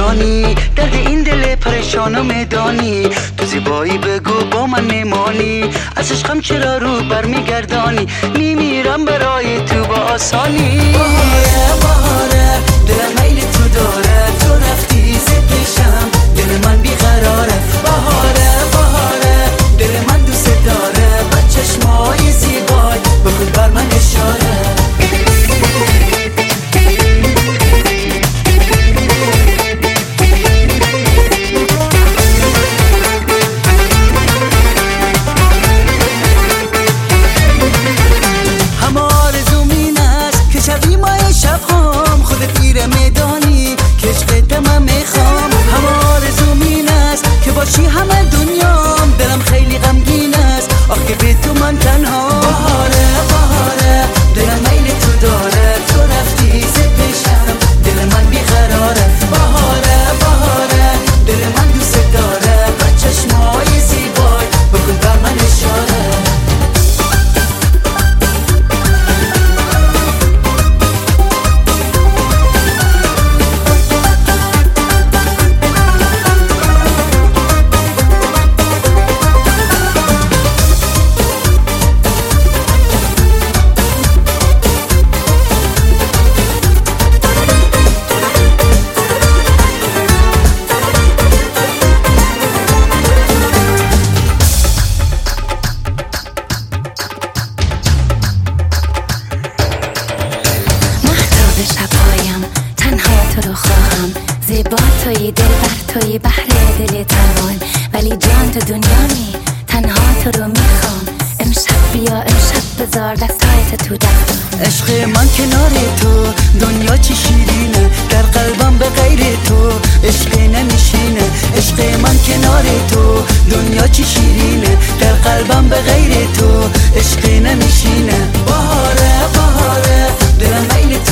میدانی، درد این دل پریشانو میدانی. تو زیبایی بگو با من میمانی، از عشقم چرا رو برمیگردانی؟ میمیرم برای تو با آسانی. بهاره بهاره دلم میل تو داره، تو رفتی زد پیشم دل من بیقراره. بهاره بهاره دل من دوست داره، با چشمای زیبای بکن بر من اشاره. باشی همه دنیام دلم خیلی غمگین است، آخه به تو من تنها. بهاره بهاره دلم میل تو داره، تو رفتی زد پیشم دل من بیقراره. بهاره بهاره دل من دوست داره، با چشمای زیبای بکن بر من اشاره. زیبا توی دل بر توی بحر دل تمام، ولی جان تو دنیامی تنها تو رو میخوام. امشب بیا امشب بذار دستایت تو دستم. عشق من کنار تو دنیا چی شیرینه، در قلبم به غیر تو عشق نمیشینه. عشق من کنار تو دنیا چی شیرینه، در قلبم به غیر تو عشق نمیشینه. بهاره بهاره دلم میل